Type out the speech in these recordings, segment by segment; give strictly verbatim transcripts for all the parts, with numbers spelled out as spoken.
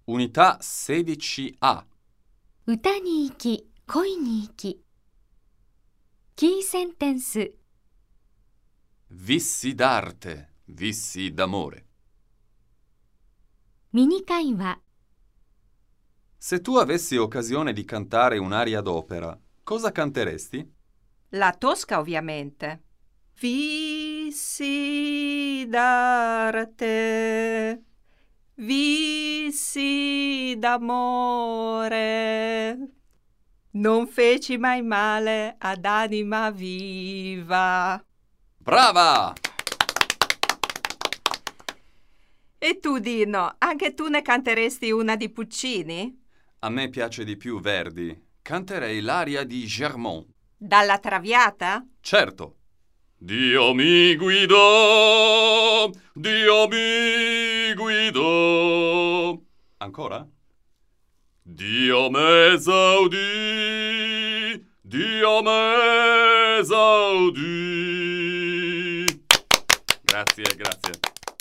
Unità sedici A. 歌に行き、恋に行き。キーセンテンス。 Vissi d'arte, vissi d'amore. ミニ会話。 Se tu avessi occasione di cantare un'aria d'opera, cosa canteresti? La Tosca, ovviamente. Vissi d'arte, vissi d'amore, non feci mai male ad anima viva. Brava! E tu, Dino, anche tu ne canteresti una di Puccini? A me piace di più Verdi. Canterei l'aria di Germont. Dalla Traviata? Certo. Dio mi guidò, Dio mi guidò. Ancora? Dio m'esaudì, Dio m'esaudì. Grazie, grazie.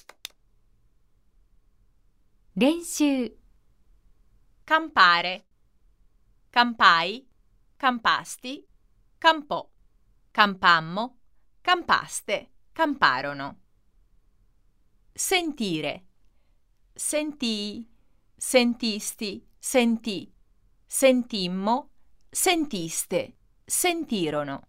練習。 Campare. Campai, campasti, campò, campammo, campaste, camparono. Sentire. Sentii, sentisti, sentì, sentimmo, sentiste, sentirono.